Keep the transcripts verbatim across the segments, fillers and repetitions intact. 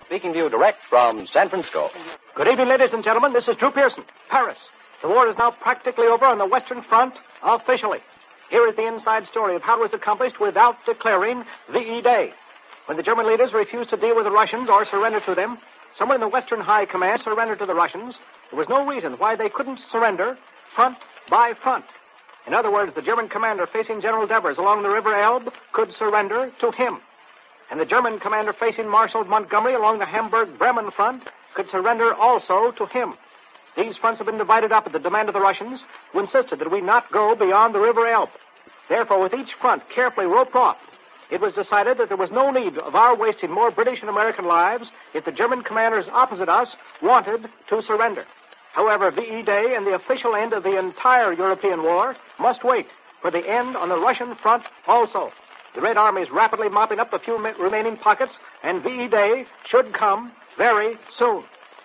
speaking to you direct from San Francisco. Good evening, ladies and gentlemen. This is Drew Pearson, Paris. The war is now practically over on the Western Front, officially. Here is the inside story of how it was accomplished without declaring V E Day. When the German leaders refused to deal with the Russians or surrender to them, someone in the Western High Command surrendered to the Russians. There was no reason why they couldn't surrender front by front. In other words, the German commander facing General Devers along the River Elbe could surrender to him. And the German commander facing Marshal Montgomery along the Hamburg-Bremen front could surrender also to him. These fronts have been divided up at the demand of the Russians, who insisted that we not go beyond the River Elbe. Therefore, with each front carefully roped off, it was decided that there was no need of our wasting more British and American lives if the German commanders opposite us wanted to surrender. However, V E Day and the official end of the entire European war must wait for the end on the Russian front also. The Red Army is rapidly mopping up the few remaining pockets, and V E Day should come very soon.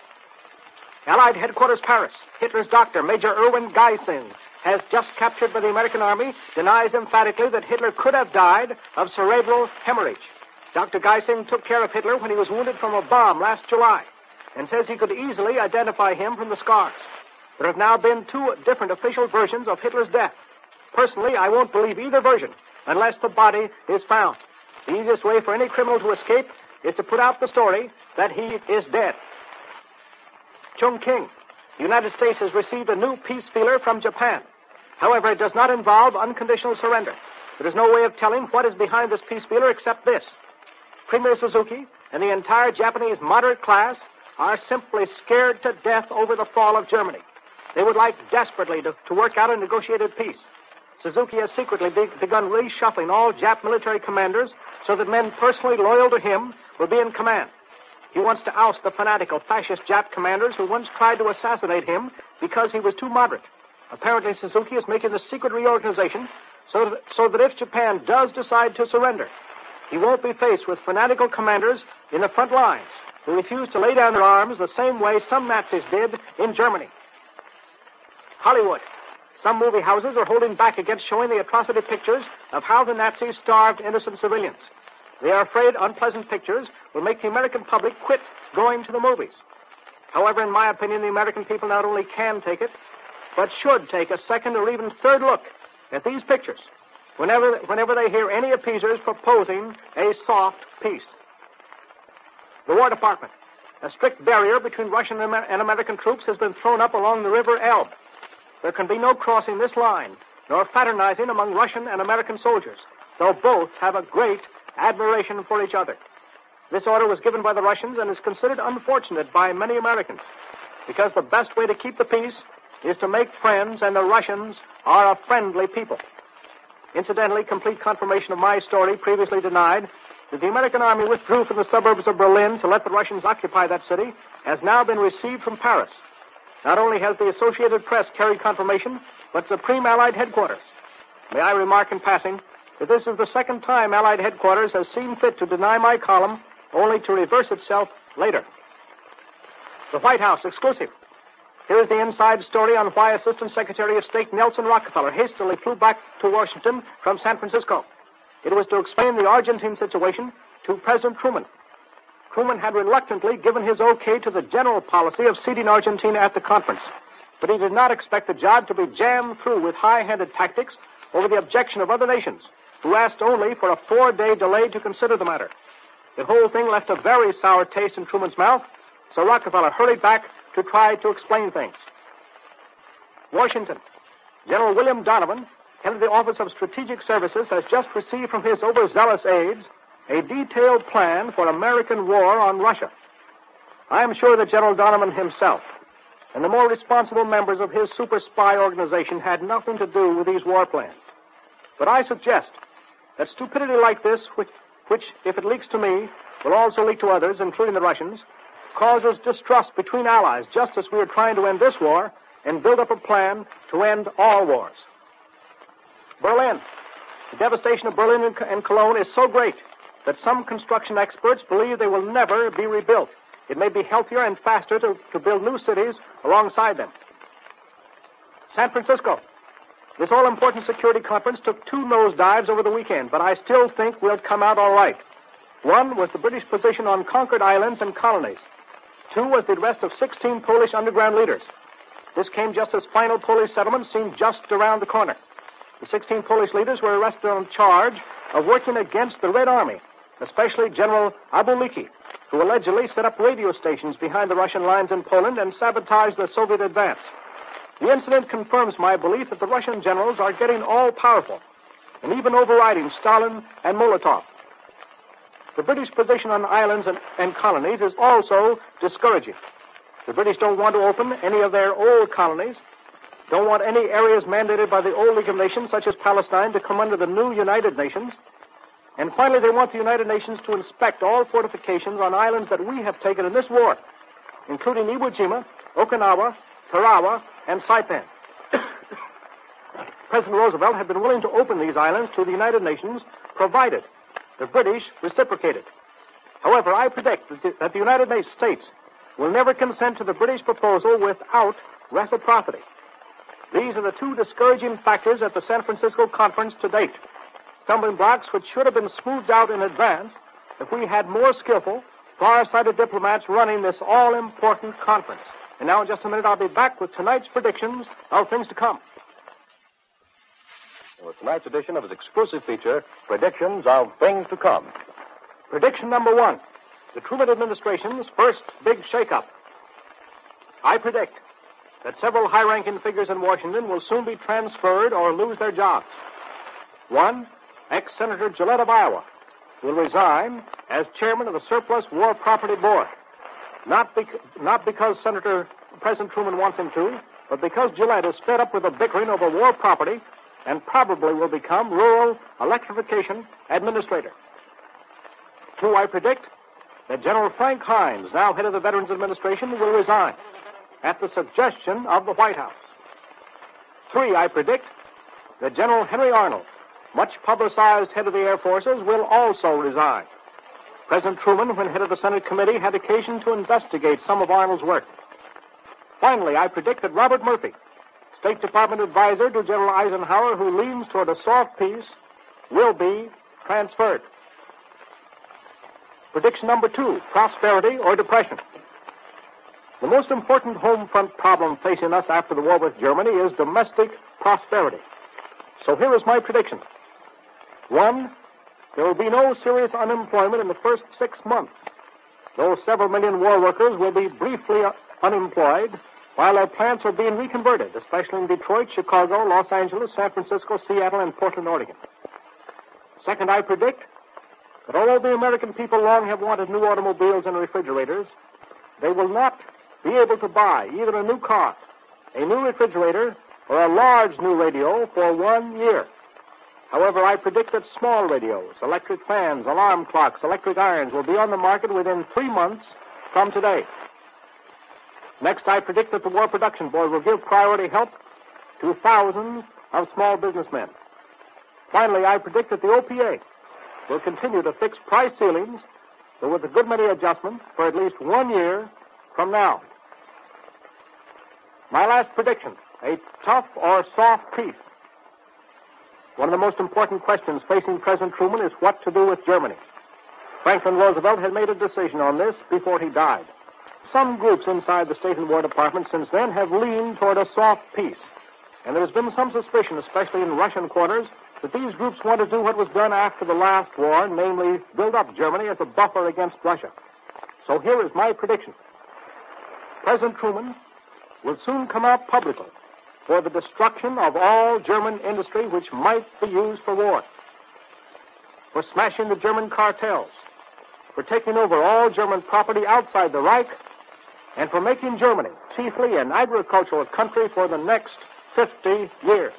Allied Headquarters, Paris. Hitler's doctor, Major Erwin Geising, has just captured by the American Army, denies emphatically that Hitler could have died of cerebral hemorrhage. Doctor Geising took care of Hitler when he was wounded from a bomb last July, and says he could easily identify him from the scars. There have now been two different official versions of Hitler's death. Personally, I won't believe either version unless the body is found. The easiest way for any criminal to escape is to put out the story that he is dead. Chongqing. The United States has received a new peace feeler from Japan. However, it does not involve unconditional surrender. There is no way of telling what is behind this peace feeler except this. Premier Suzuki and the entire Japanese moderate class are simply scared to death over the fall of Germany. They would like desperately to, to work out a negotiated peace. Suzuki has secretly be, begun reshuffling all Jap military commanders so that men personally loyal to him will be in command. He wants to oust the fanatical fascist Jap commanders who once tried to assassinate him because he was too moderate. Apparently, Suzuki is making the secret reorganization so that, so that if Japan does decide to surrender, he won't be faced with fanatical commanders in the front lines who refuse to lay down their arms the same way some Nazis did in Germany. Hollywood. Some movie houses are holding back against showing the atrocity pictures of how the Nazis starved innocent civilians. They are afraid unpleasant pictures will make the American public quit going to the movies. However, in my opinion, the American people not only can take it, but should take a second or even third look at these pictures whenever, whenever they hear any appeasers proposing a soft peace. The War Department. A strict barrier between Russian and American troops has been thrown up along the River Elbe. There can be no crossing this line, nor fraternizing among Russian and American soldiers, though both have a great admiration for each other. This order was given by the Russians and is considered unfortunate by many Americans, because the best way to keep the peace is to make friends, and the Russians are a friendly people. Incidentally, complete confirmation of my story, previously denied, that the American Army withdrew from the suburbs of Berlin to let the Russians occupy that city, has now been received from Paris. Not only has the Associated Press carried confirmation, but Supreme Allied Headquarters. May I remark in passing that this is the second time Allied Headquarters has seen fit to deny my column, only to reverse itself later. The White House exclusive. Here is the inside story on why Assistant Secretary of State Nelson Rockefeller hastily flew back to Washington from San Francisco. It was to explain the Argentine situation to President Truman. Truman had reluctantly given his okay to the general policy of seating Argentina at the conference, but he did not expect the job to be jammed through with high-handed tactics over the objection of other nations, who asked only for a four-day delay to consider the matter. The whole thing left a very sour taste in Truman's mouth, so Rockefeller hurried back to try to explain things. Washington. General William Donovan, head of the Office of Strategic Services, has just received from his overzealous aides a detailed plan for American war on Russia. I am sure that General Donovan himself and the more responsible members of his super spy organization had nothing to do with these war plans. But I suggest that stupidity like this, which, which, if it leaks to me, will also leak to others, including the Russians, causes distrust between allies, just as we are trying to end this war and build up a plan to end all wars. Berlin. The devastation of Berlin and Cologne is so great that some construction experts believe they will never be rebuilt. It may be healthier and faster to, to build new cities alongside them. San Francisco. This all-important security conference took two nosedives over the weekend, but I still think we'll come out all right. One was the British position on conquered islands and colonies. Two was the arrest of sixteen Polish underground leaders. This came just as final Polish settlement seemed just around the corner. The sixteen Polish leaders were arrested on charge of working against the Red Army, especially General Abuliki, who allegedly set up radio stations behind the Russian lines in Poland and sabotaged the Soviet advance. The incident confirms my belief that the Russian generals are getting all-powerful and even overriding Stalin and Molotov. The British position on islands and, and colonies is also discouraging. The British don't want to open any of their old colonies, don't want any areas mandated by the old League of Nations, such as Palestine, to come under the new United Nations. And finally, they want the United Nations to inspect all fortifications on islands that we have taken in this war, including Iwo Jima, Okinawa, Tarawa, and Saipan. President Roosevelt had been willing to open these islands to the United Nations, provided the British reciprocated. However, I predict that the, that the United States will never consent to the British proposal without reciprocity. These are the two discouraging factors at the San Francisco conference to date. Stumbling blocks which should have been smoothed out in advance if we had more skillful, far-sighted diplomats running this all-important conference. And now in just a minute I'll be back with tonight's predictions of things to come. With tonight's edition of his exclusive feature, Predictions of Things to Come. Prediction number one, the Truman administration's first big shakeup. I predict that several high-ranking figures in Washington will soon be transferred or lose their jobs. One, ex-Senator Gillette of Iowa will resign as chairman of the Surplus War Property Board. Not, bec- not because Senator President Truman wants him to, but because Gillette is fed up with the bickering over war property and probably will become rural electrification administrator. Two, I predict that General Frank Hines, now head of the Veterans Administration, will resign at the suggestion of the White House. Three, I predict that General Henry Arnold, much publicized head of the Air Forces, will also resign. President Truman, when head of the Senate committee, had occasion to investigate some of Arnold's work. Finally, I predict that Robert Murphy, State Department advisor to General Eisenhower, who leans toward a soft peace, will be transferred. Prediction number two, prosperity or depression. The most important home front problem facing us after the war with Germany is domestic prosperity. So here is my prediction. One, there will be no serious unemployment in the first six months. Though several million war workers will be briefly unemployed while their plants are being reconverted, especially in Detroit, Chicago, Los Angeles, San Francisco, Seattle, and Portland, Oregon. Second, I predict that although the American people long have wanted new automobiles and refrigerators, they will not be able to buy either a new car, a new refrigerator, or a large new radio for one year. However, I predict that small radios, electric fans, alarm clocks, electric irons will be on the market within three months from today. Next, I predict that the War Production Board will give priority help to thousands of small businessmen. Finally, I predict that the O P A will continue to fix price ceilings, but with a good many adjustments, for at least one year from now. My last prediction, a tough or soft peace. One of the most important questions facing President Truman is what to do with Germany. Franklin Roosevelt had made a decision on this before he died. Some groups inside the State and War Department since then have leaned toward a soft peace. And there has been some suspicion, especially in Russian quarters, that these groups want to do what was done after the last war, namely build up Germany as a buffer against Russia. So here is my prediction. President Truman will soon come out publicly for the destruction of all German industry which might be used for war, for smashing the German cartels, for taking over all German property outside the Reich, and for making Germany chiefly an agricultural country for the next fifty years.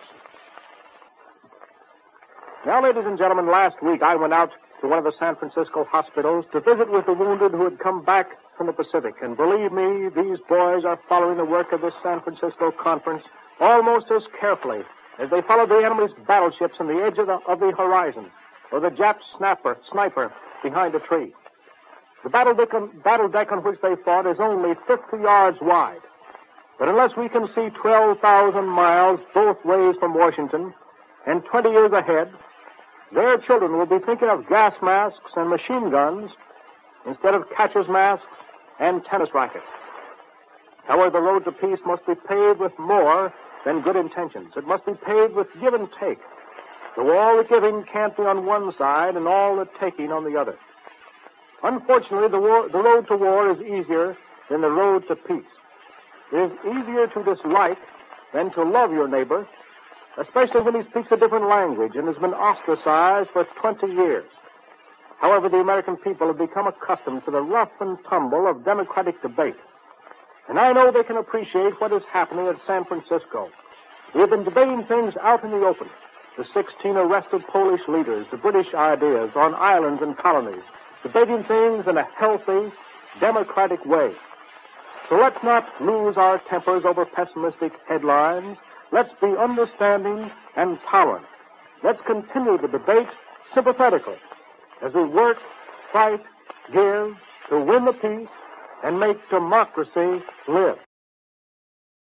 Now, ladies and gentlemen, last week I went out to one of the San Francisco hospitals to visit with the wounded who had come back from the Pacific. And believe me, these boys are following the work of this San Francisco conference almost as carefully as they follow the enemy's battleships on the edge of the, of the horizon, or the Jap snapper, sniper behind a tree. The battle deck, on, battle deck on which they fought is only fifty yards wide. But unless we can see twelve thousand miles both ways from Washington and twenty years ahead, their children will be thinking of gas masks and machine guns instead of catcher's masks and tennis rackets. However, the road to peace must be paved with more than good intentions. It must be paved with give and take. So all the giving can't be on one side and all the taking on the other. Unfortunately, the, war, the road to war is easier than the road to peace. It is easier to dislike than to love your neighbor, especially when he speaks a different language and has been ostracized for twenty years. However, the American people have become accustomed to the rough and tumble of democratic debate. And I know they can appreciate what is happening at San Francisco. We have been debating things out in the open. The sixteen arrested Polish leaders, the British ideas on islands and colonies, debating things in a healthy, democratic way. So let's not lose our tempers over pessimistic headlines. Let's be understanding and tolerant. Let's continue the debate sympathetically as we work, fight, give to win the peace and make democracy live.